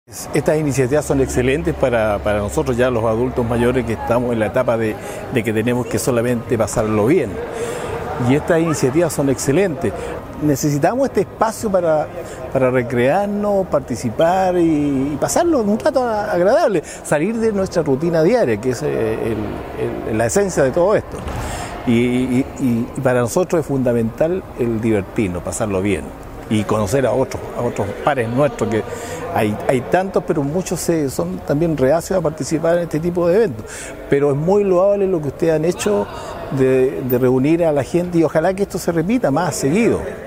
Estas iniciativas son excelentes para nosotros ya los adultos mayores que estamos en la etapa de que tenemos que solamente pasarlo bien. Y estas iniciativas son excelentes. Necesitamos este espacio para recrearnos, participar y pasarlo un rato agradable, salir de nuestra rutina diaria, que es la esencia de todo esto. Y para nosotros es fundamental el divertirnos, pasarlo bien y conocer a otros pares nuestros, que hay tantos, pero muchos son también reacios a participar en este tipo de eventos. Pero es muy loable lo que ustedes han hecho de reunir a la gente y ojalá que esto se repita más seguido.